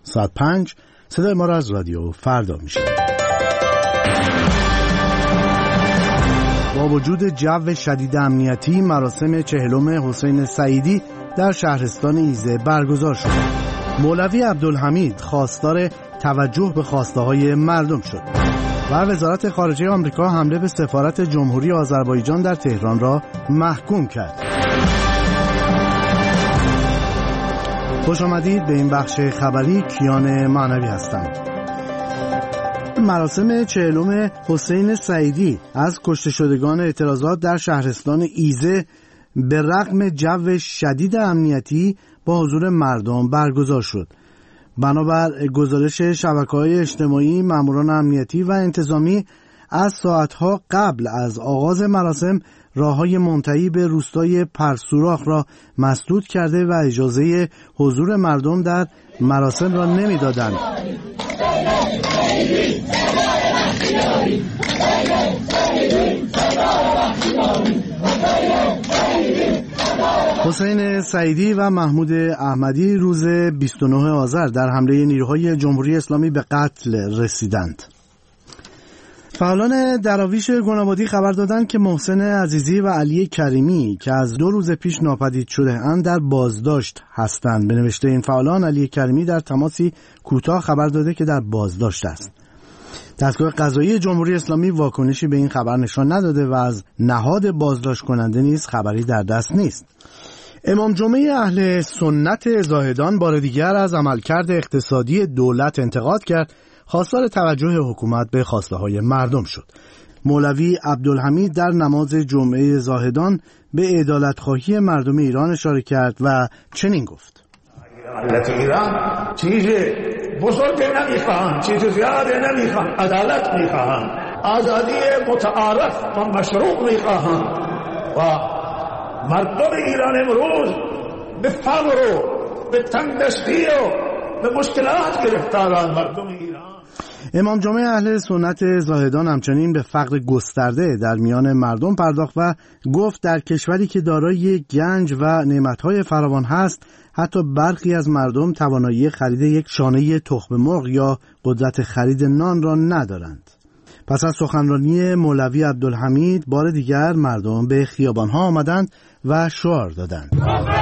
ساعت 5 صدای ما را از رادیو فردا میشنوید. با وجود جو شدید امنیتی، مراسم 40 حسین سعیدی در شهرستان ایزه برگزار شد. مولوی عبدالحمید خواستار توجه به خواسته‌های مردم شد و وزارت خارجه آمریکا حمله به سفارت جمهوری آذربایجان در تهران را محکوم کرد. خوش آمدید به این بخش خبری. کیان معنوی هستم. مراسم 40 حسین سعیدی از کشته شدگان اعتراضات در شهرستان ایزه به رغم جو شدید امنیتی با حضور مردم برگزار شد. بنابر گزارش شبکه‌های اجتماعی، ماموران امنیتی و انتظامی از ساعتها قبل از آغاز مراسم راه‌های منتهی به روستای پرسوراخ را مسدود کرده و اجازه حضور مردم در مراسم را نمی‌دادند. حسین سعیدی و محمود احمدی روز 29 آذر در حمله نیروهای جمهوری اسلامی به قتل رسیدند. فعالان دراویش گنابادی خبر دادند که محسن عزیزی و علی کریمی که از 2 روز پیش ناپدید شده اند در بازداشت هستند. به نوشته این فعالان، علی کریمی در تماسی کوتاه خبر داده که در بازداشت است. دستگاه قضایی جمهوری اسلامی واکنشی به این خبر نشان نداده و از نهاد بازداشت کننده نیز خبری در دست نیست. امام جمعه اهل سنت زاهدان بار دیگر از عملکرد اقتصادی دولت انتقاد کرد، خواستار توجه حکومت به خواسته‌های مردم شد. مولوی عبدالحمید در نماز جمعه زاهدان به عدالت‌خواهی مردم ایران اشاره کرد و چنین گفت: ملت ایران چیز بزرگ نمیخواهند، چیز زیاد نمیخواهند، عدالت میخواهند، آزادی متعارف و مشروع میخواهند و مردم ایران امروز به فقر و به تنگدستی و به مشکلات گرفتارند. مردم ایران. امام جمعه اهل سنت زاهدان همچنین به فقر گسترده در میان مردم پرداخت و گفت در کشوری که دارای گنج و نعمت‌های فراوان هست، حتی برخی از مردم توانایی خرید یک شانه تخم مرغ یا قدرت خرید نان را ندارند. پس از سخنرانی مولوی عبدالحمید بار دیگر مردم به خیابان‌ها آمدند و شعار دادند.